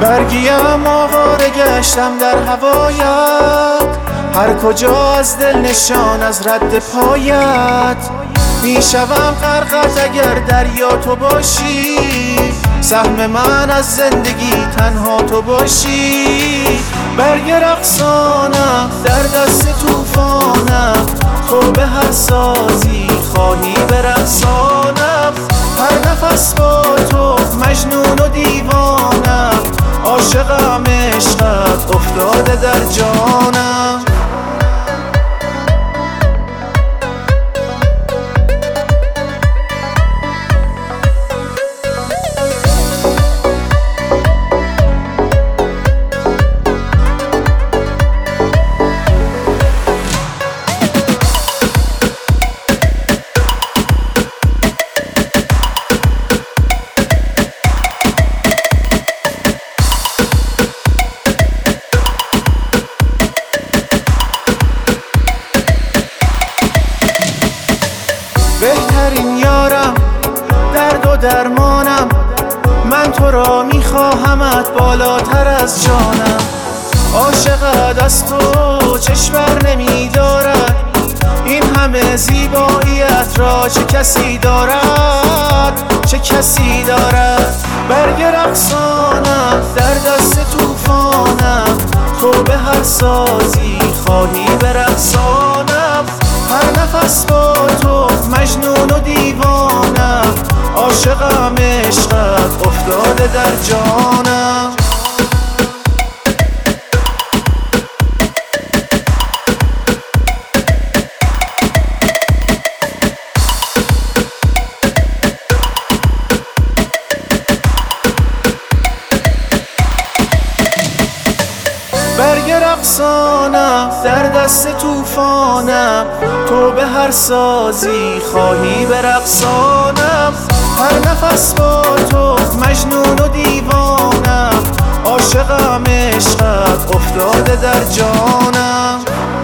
برگیم آواره گشتم در هوایت، هر کجا از دل نشان از رد پایت. میشوم غرقت اگر دریا تو باشی، سهم من از زندگی تنها تو باشی. برگ رقصانم در دست طوفانم، تو به هر سازی خواهی برقصانم. هر نفس با تو مجنون و دیوانم، عاشقم عشقت افتاده در جانم. بهترین یارم، درد و درمانم، من تو را میخواهمت بالاتر از جانم. عاشقت از تو چشم بر نمیدارد، این همه زیباییت را چه کسی دارد، چه کسی دارد. برگ رقصانم در دست طوفانم، تو به هر سازی خواهی برقصانم. هر نفس با تو مجنون و دیوانم، عاشقم عشقت افتاده در جانم. برگ رقصانم در دست طوفانم، تو به هر سازی خواهی برقصانم. هر نفس با تو مجنون و دیوانم، عاشقم عشقت افتاده در جانم.